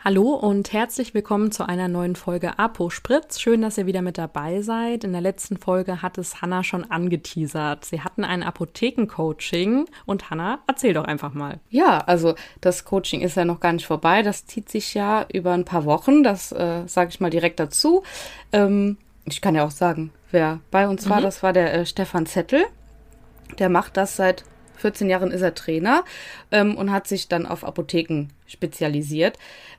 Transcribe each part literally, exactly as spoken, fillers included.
Hallo und herzlich willkommen zu einer neuen Folge Apo Spritz. Schön, dass ihr wieder mit dabei seid. In der letzten Folge hat es Hannah schon angeteasert. Sie hatten ein Apothekencoaching und Hannah, erzähl doch einfach mal. Ja, also das Coaching ist ja noch gar nicht vorbei. Das zieht sich ja über ein paar Wochen. Das äh, sage ich mal direkt dazu. Ähm, ich kann ja auch sagen, wer bei uns mhm. war. Das war der äh, Stefan Zettel. Der macht das seit vierzehn Jahren, ist er Trainer ähm, und hat sich dann auf Apotheken spezialisiert.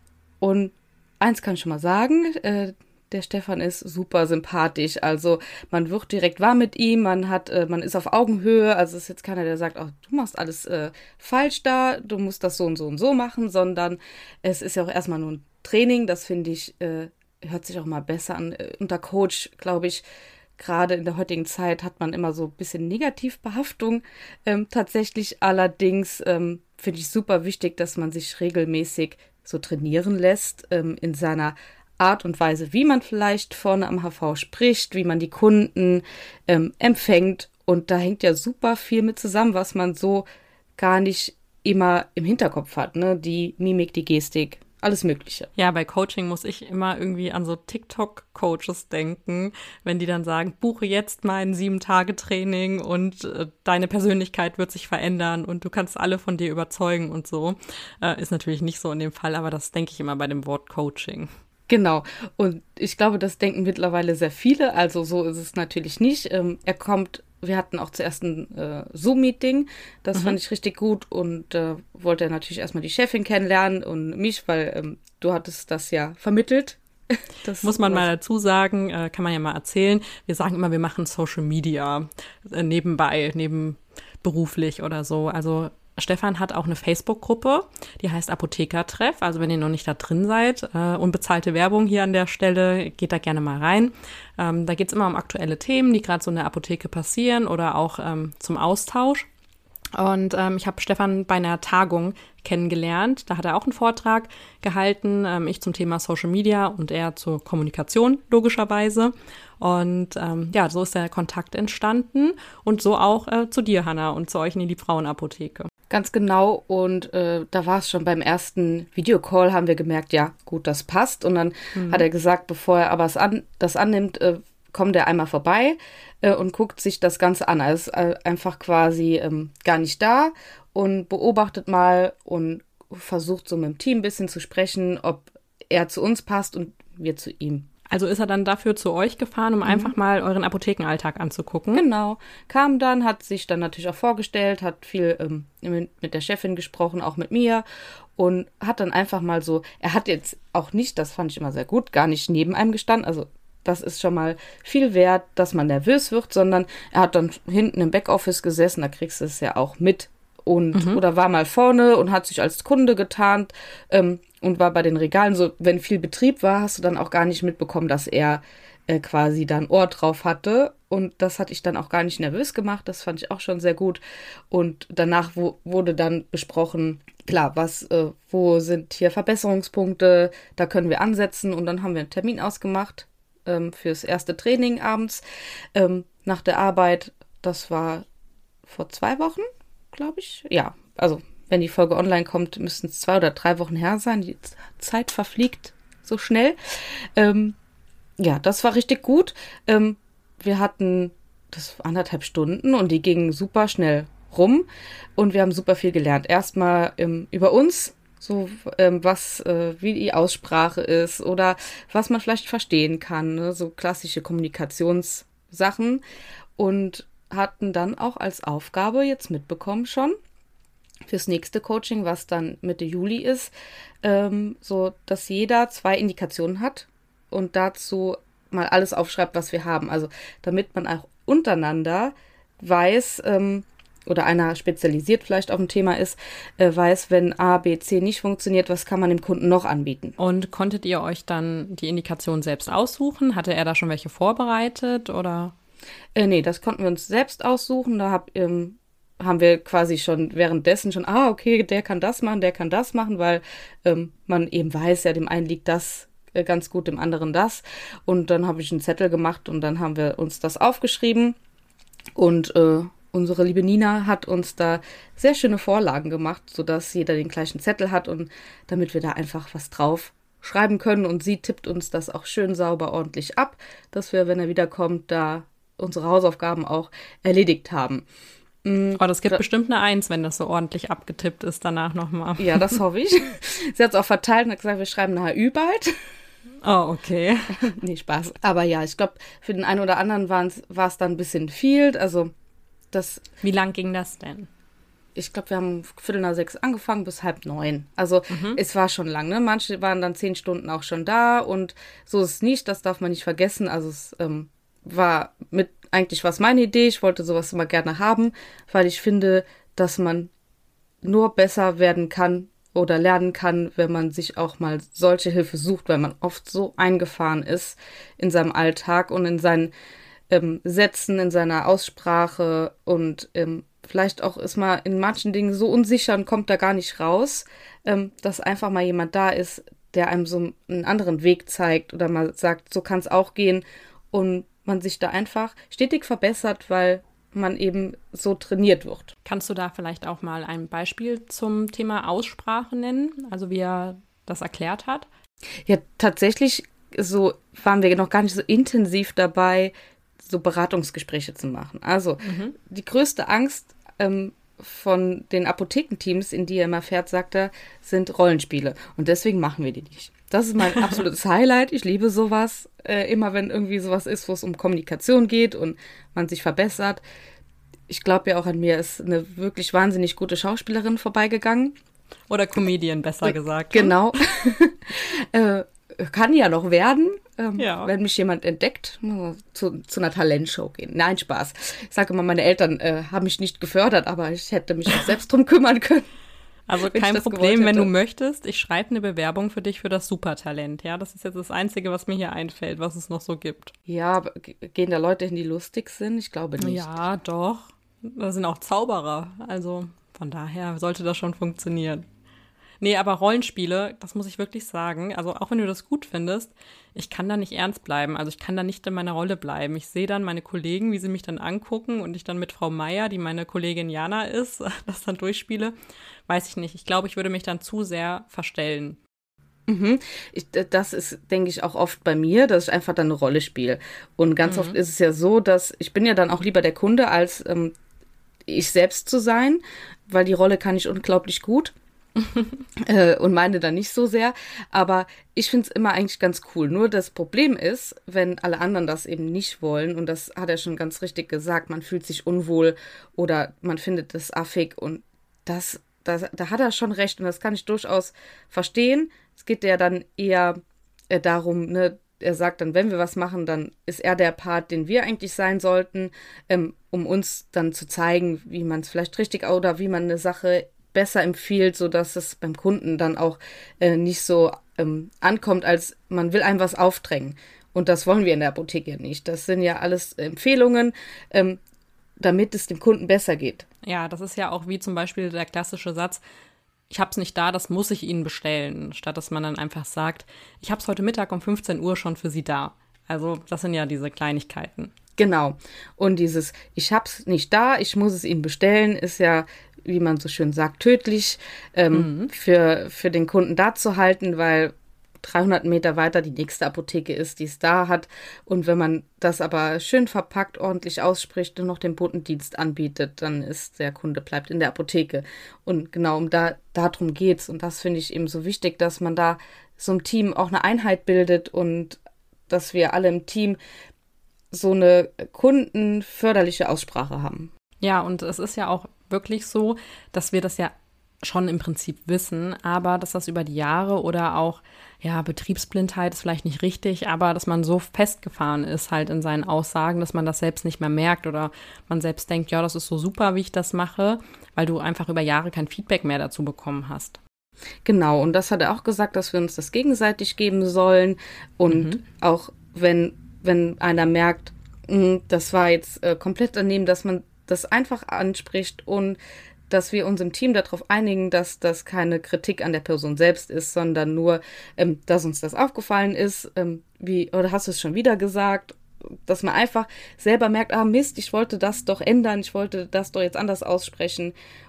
Und eins kann ich schon mal sagen, äh, der Stefan ist super sympathisch. Also man wird direkt warm mit ihm, man hat, äh, man ist auf Augenhöhe. Also es ist jetzt keiner, der sagt, oh, du machst alles äh, falsch da, du musst das so und so und so machen, sondern es ist ja auch erstmal nur ein Training. Das finde ich, äh, hört sich auch mal besser an. Äh, unter Coach, glaube ich, gerade in der heutigen Zeit hat man immer so ein bisschen Negativbehaftung. Ähm, tatsächlich allerdings ähm, finde ich super wichtig, dass man sich regelmäßig so trainieren lässt, ähm, in seiner Art und Weise, wie man vielleicht vorne am H V spricht, wie man die Kunden ähm, empfängt. Und da hängt ja super viel mit zusammen, was man so gar nicht immer im Hinterkopf hat, ne? Die Mimik, die Gestik, alles Mögliche. Ja, bei Coaching muss ich immer irgendwie an so TikTok-Coaches denken, wenn die dann sagen, buche jetzt mein Sieben-Tage-Training und äh, deine Persönlichkeit wird sich verändern und du kannst alle von dir überzeugen und so. Äh, ist natürlich nicht so in dem Fall, aber das denke ich immer bei dem Wort Coaching. Genau. Und ich glaube, das denken mittlerweile sehr viele. Also so ist es natürlich nicht. Ähm, er kommt, wir hatten auch zuerst ein äh, Zoom-Meeting. Das mhm. fand ich richtig gut und äh, wollte er natürlich erstmal die Chefin kennenlernen und mich, weil ähm, du hattest das ja vermittelt. Das muss man mal dazu sagen, äh, kann man ja mal erzählen. Wir sagen immer, wir machen Social Media äh, nebenbei, nebenberuflich oder so. Also Stefan hat auch eine Facebook-Gruppe, die heißt Apothekertreff. Also wenn ihr noch nicht da drin seid, äh, unbezahlte Werbung hier an der Stelle, geht da gerne mal rein. Ähm, da geht's immer um aktuelle Themen, die gerade so in der Apotheke passieren oder auch ähm, zum Austausch. Und ähm, ich habe Stefan bei einer Tagung kennengelernt. Da hat er auch einen Vortrag gehalten, ähm, ich zum Thema Social Media und er zur Kommunikation, logischerweise. Und ähm, ja, so ist der Kontakt entstanden und so auch äh, zu dir, Hannah, und zu euch in die Frauenapotheke. Ganz genau, und äh, da war es schon beim ersten Videocall, haben wir gemerkt, ja, gut, das passt. Und dann mhm. hat er gesagt, bevor er aber es an, das annimmt, äh, kommt er einmal vorbei äh, und guckt sich das Ganze an. Er ist äh, einfach quasi ähm, gar nicht da und beobachtet mal und versucht so mit dem Team ein bisschen zu sprechen, ob er zu uns passt und wir zu ihm. Also ist er dann dafür zu euch gefahren, um mhm. einfach mal euren Apothekenalltag anzugucken? Genau. Kam dann, hat sich dann natürlich auch vorgestellt, hat viel ähm, mit der Chefin gesprochen, auch mit mir und hat dann einfach mal so, er hat jetzt auch nicht, das fand ich immer sehr gut, gar nicht neben einem gestanden, also das ist schon mal viel wert, dass man nervös wird, sondern er hat dann hinten im Backoffice gesessen, da kriegst du es ja auch mit und mhm. oder war mal vorne und hat sich als Kunde getarnt ähm, und war bei den Regalen so, wenn viel Betrieb war, hast du dann auch gar nicht mitbekommen, dass er äh, quasi da ein Ohr drauf hatte und das hatte ich dann auch gar nicht nervös gemacht, das fand ich auch schon sehr gut und danach wo, wurde dann besprochen, klar, was, äh, wo sind hier Verbesserungspunkte, da können wir ansetzen und dann haben wir einen Termin ausgemacht ähm, fürs erste Training abends ähm, nach der Arbeit, das war vor zwei Wochen, glaube ich, ja, also wenn die Folge online kommt, müssten es zwei oder drei Wochen her sein. Die Zeit verfliegt so schnell. Ähm, ja, das war richtig gut. Ähm, wir hatten das war anderthalb Stunden und die gingen super schnell rum und wir haben super viel gelernt. Erstmal ähm, über uns, so ähm, was, äh, wie die Aussprache ist oder was man vielleicht verstehen kann, ne? So klassische Kommunikationssachen und hatten dann auch als Aufgabe jetzt mitbekommen schon, fürs nächste Coaching, was dann Mitte Juli ist, ähm, so dass jeder zwei Indikationen hat und dazu mal alles aufschreibt, was wir haben. Also damit man auch untereinander weiß, ähm, oder einer spezialisiert vielleicht auf ein Thema ist, äh, weiß, wenn A, B, C nicht funktioniert, was kann man dem Kunden noch anbieten. Und konntet ihr euch dann die Indikation selbst aussuchen? Hatte er da schon welche vorbereitet oder? Äh, nee, das konnten wir uns selbst aussuchen. Da hab ähm, haben wir quasi schon währenddessen schon, ah, okay, der kann das machen, der kann das machen, weil ähm, man eben weiß, ja, dem einen liegt das äh, ganz gut, dem anderen das. Und dann habe ich einen Zettel gemacht und dann haben wir uns das aufgeschrieben. Und äh, unsere liebe Nina hat uns da sehr schöne Vorlagen gemacht, sodass jeder den gleichen Zettel hat und damit wir da einfach was drauf schreiben können und sie tippt uns das auch schön sauber ordentlich ab, dass wir, wenn er wiederkommt, da unsere Hausaufgaben auch erledigt haben. Oh, das gibt da, bestimmt eine Eins, wenn das so ordentlich abgetippt ist danach nochmal. Ja, das hoffe ich. Sie hat es auch verteilt und hat gesagt, wir schreiben nachher Ü bald. Oh, okay. Nee, Spaß. Aber ja, ich glaube, für den einen oder anderen war es dann ein bisschen viel. Also das. Wie lang ging das denn? Ich glaube, wir haben Viertel nach sechs angefangen bis halb neun. Also mhm. es war schon lang, ne? Manche waren dann zehn Stunden auch schon da und so ist es nicht, das darf man nicht vergessen. Also es ähm, war mit eigentlich was meine Idee. Ich wollte sowas immer gerne haben, weil ich finde, dass man nur besser werden kann oder lernen kann, wenn man sich auch mal solche Hilfe sucht, weil man oft so eingefahren ist in seinem Alltag und in seinen ähm, Sätzen, in seiner Aussprache und ähm, vielleicht auch ist man in manchen Dingen so unsicher und kommt da gar nicht raus, ähm, dass einfach mal jemand da ist, der einem so einen anderen Weg zeigt oder mal sagt, so kann es auch gehen und man sich da einfach stetig verbessert, weil man eben so trainiert wird. Kannst du da vielleicht auch mal ein Beispiel zum Thema Aussprache nennen, also wie er das erklärt hat? Ja, tatsächlich so waren wir noch gar nicht so intensiv dabei, so Beratungsgespräche zu machen. Also mhm. die größte Angst ähm, von den Apothekenteams, in die er immer fährt, sagt er, sind Rollenspiele. Und deswegen machen wir die nicht. Das ist mein absolutes Highlight. Ich liebe sowas. Äh, immer wenn irgendwie sowas ist, wo es um Kommunikation geht und man sich verbessert. Ich glaube ja auch, an mir ist eine wirklich wahnsinnig gute Schauspielerin vorbeigegangen. Oder Comedian, besser gesagt. Genau. äh, kann ja noch werden, ähm, ja. wenn mich jemand entdeckt, zu, zu einer Talentshow gehen. Nein, Spaß. Ich sage immer, meine Eltern äh, haben mich nicht gefördert, aber ich hätte mich auch selbst drum kümmern können. Also kein Problem, wenn du möchtest. Ich schreibe eine Bewerbung für dich für das Supertalent. Ja, das ist jetzt das Einzige, was mir hier einfällt, was es noch so gibt. Ja, aber gehen da Leute hin, die lustig sind? Ich glaube nicht. Ja, doch. Da sind auch Zauberer. Also von daher sollte das schon funktionieren. Nee, aber Rollenspiele, das muss ich wirklich sagen, also auch wenn du das gut findest, ich kann da nicht ernst bleiben, also ich kann da nicht in meiner Rolle bleiben. Ich sehe dann meine Kollegen, wie sie mich dann angucken und ich dann mit Frau Meier, die meine Kollegin Jana ist, das dann durchspiele, weiß ich nicht. Ich glaube, ich würde mich dann zu sehr verstellen. Mhm. Ich, das ist, denke ich, auch oft bei mir, dass ich einfach dann eine Rolle spiele. Und ganz mhm. oft ist es ja so, dass ich bin ja dann auch lieber der Kunde, als ähm, ich selbst zu sein, weil die Rolle kann ich unglaublich gut. äh, und meine dann nicht so sehr, aber ich finde es immer eigentlich ganz cool. Nur das Problem ist, wenn alle anderen das eben nicht wollen, und das hat er schon ganz richtig gesagt, man fühlt sich unwohl oder man findet das affig und das, das, da hat er schon recht und das kann ich durchaus verstehen. Es geht ja dann eher äh, darum, ne, er sagt dann, wenn wir was machen, dann ist er der Part, den wir eigentlich sein sollten, ähm, um uns dann zu zeigen, wie man es vielleicht richtig oder wie man eine Sache besser empfiehlt, sodass es beim Kunden dann auch äh, nicht so ähm, ankommt, als man will einem was aufdrängen. Und das wollen wir in der Apotheke ja nicht. Das sind ja alles Empfehlungen, ähm, damit es dem Kunden besser geht. Ja, das ist ja auch wie zum Beispiel der klassische Satz, ich habe es nicht da, das muss ich Ihnen bestellen, statt dass man dann einfach sagt, ich habe es heute Mittag um fünfzehn Uhr schon für Sie da. Also das sind ja diese Kleinigkeiten. Genau. Und dieses, ich habe es nicht da, ich muss es Ihnen bestellen, ist ja, wie man so schön sagt, tödlich ähm, mhm. für, für den Kunden da zu halten, weil dreihundert Meter weiter die nächste Apotheke ist, die es da hat. Und wenn man das aber schön verpackt, ordentlich ausspricht und noch den Botendienst anbietet, dann ist der Kunde bleibt in der Apotheke. Und genau um da darum geht's. Und das finde ich eben so wichtig, dass man da so im Team auch eine Einheit bildet und dass wir alle im Team so eine kundenförderliche Aussprache haben. Ja, und es ist ja auch wirklich so, dass wir das ja schon im Prinzip wissen, aber dass das über die Jahre oder auch, ja, Betriebsblindheit ist vielleicht nicht richtig, aber dass man so festgefahren ist halt in seinen Aussagen, dass man das selbst nicht mehr merkt oder man selbst denkt, ja, das ist so super, wie ich das mache, weil du einfach über Jahre kein Feedback mehr dazu bekommen hast. Genau, und das hat er auch gesagt, dass wir uns das gegenseitig geben sollen und mhm. auch wenn, wenn einer merkt, mh, das war jetzt äh, komplett daneben, dass man das einfach anspricht und dass wir uns im Team darauf einigen, dass das keine Kritik an der Person selbst ist, sondern nur, ähm, dass uns das aufgefallen ist, ähm, wie, oder hast du es schon wieder gesagt, dass man einfach selber merkt, ah Mist, ich wollte das doch ändern, ich wollte das doch jetzt anders aussprechen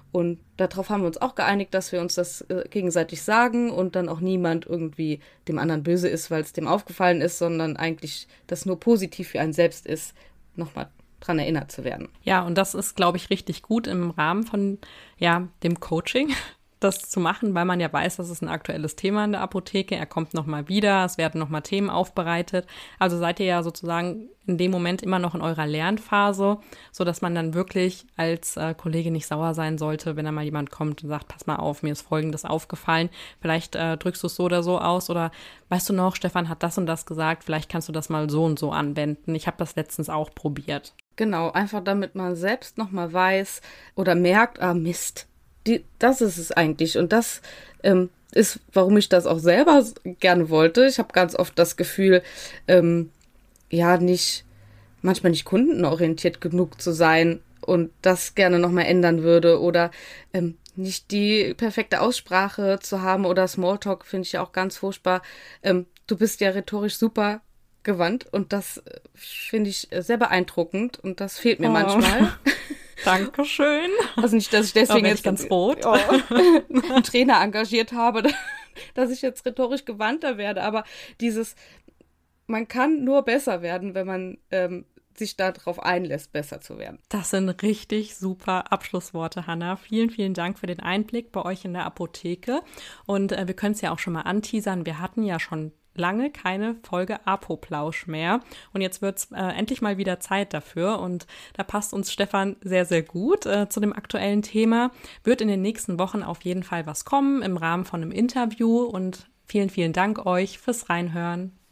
Und darauf haben wir uns auch geeinigt, dass wir uns das äh, gegenseitig sagen und dann auch niemand irgendwie dem anderen böse ist, weil es dem aufgefallen ist, sondern eigentlich das nur positiv für einen selbst ist, nochmal dran erinnert zu werden. Ja, und das ist, glaube ich, richtig gut im Rahmen von ja, dem Coaching, das zu machen, weil man ja weiß, das ist ein aktuelles Thema in der Apotheke. Er kommt nochmal wieder, es werden nochmal Themen aufbereitet. Also seid ihr ja sozusagen in dem Moment immer noch in eurer Lernphase, sodass man dann wirklich als äh, Kollege nicht sauer sein sollte, wenn da mal jemand kommt und sagt, pass mal auf, mir ist Folgendes aufgefallen. Vielleicht äh, drückst du es so oder so aus oder weißt du noch, Stefan hat das und das gesagt, vielleicht kannst du das mal so und so anwenden. Ich habe das letztens auch probiert. Genau, einfach damit man selbst nochmal weiß oder merkt, ah Mist, die, das ist es eigentlich. Und das ähm, ist, warum ich das auch selber gerne wollte. Ich habe ganz oft das Gefühl, ähm, ja, nicht, manchmal nicht kundenorientiert genug zu sein und das gerne nochmal ändern würde oder ähm, nicht die perfekte Aussprache zu haben oder Smalltalk finde ich ja auch ganz furchtbar. Ähm, du bist ja rhetorisch super gewandt und das äh, finde ich sehr beeindruckend und das fehlt mir oh. manchmal. Dankeschön. Also nicht, dass ich deswegen ich jetzt ganz rot. Oh, einen Trainer engagiert habe, dass ich jetzt rhetorisch gewandter werde, aber dieses, man kann nur besser werden, wenn man ähm, sich darauf einlässt, besser zu werden. Das sind richtig super Abschlussworte, Hannah. Vielen, vielen Dank für den Einblick bei euch in der Apotheke. Und äh, wir können es ja auch schon mal anteasern. Wir hatten ja schon lange keine Folge Apoplausch mehr. Und jetzt wird es äh, endlich mal wieder Zeit dafür. Und da passt uns Stefan sehr, sehr gut äh, zu dem aktuellen Thema. Wird in den nächsten Wochen auf jeden Fall was kommen im Rahmen von einem Interview. Und vielen, vielen Dank euch fürs Reinhören.